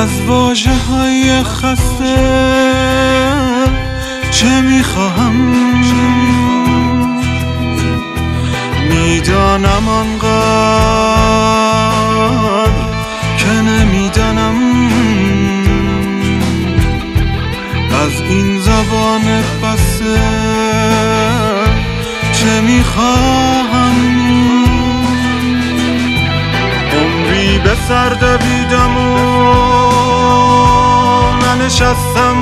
از واژه‌های خسته چه میخواهم؟ میدانم آنقدر که نمیدانم. از این زبان بسته چه میخواهم؟ عمری به سر دویدم و ننشستم،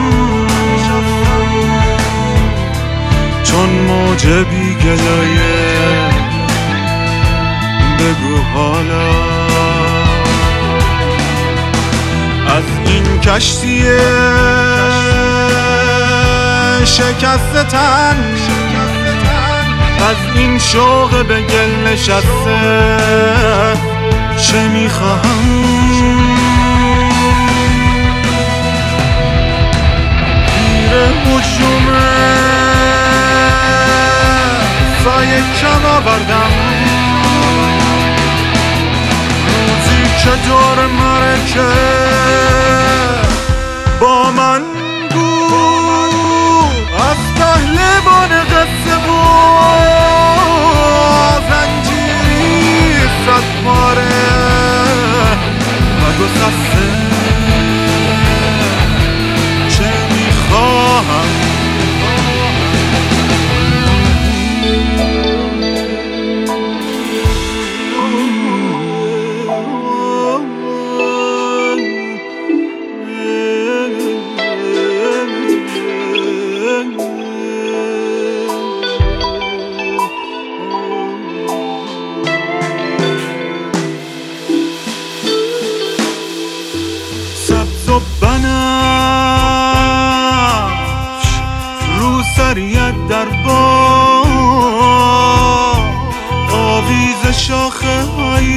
چون موج بی گلایه بگو حالا از این کشتی شکست تن، از این شوق به گل نشسته چه میخواهم؟ گیر هجومه سایه کم آوردم، روزی که دور مرکه با من بود، از پهلوان قصه بود زنجیری صد پاره و گسسته چه میخواهم؟ و بنفش رو سریت در باد، آویز شاخه های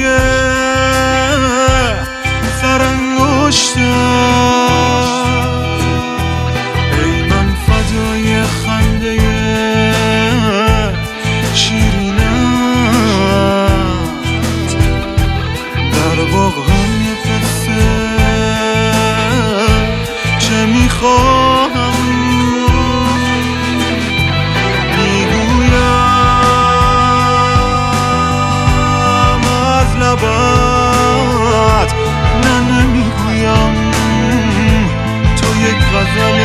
سرانگشتم. ای من فدای خنده شیرینت در باغ‌های پسته چه میخواهم؟ میگویم از لبت، نه نمیگویم تو یک غزل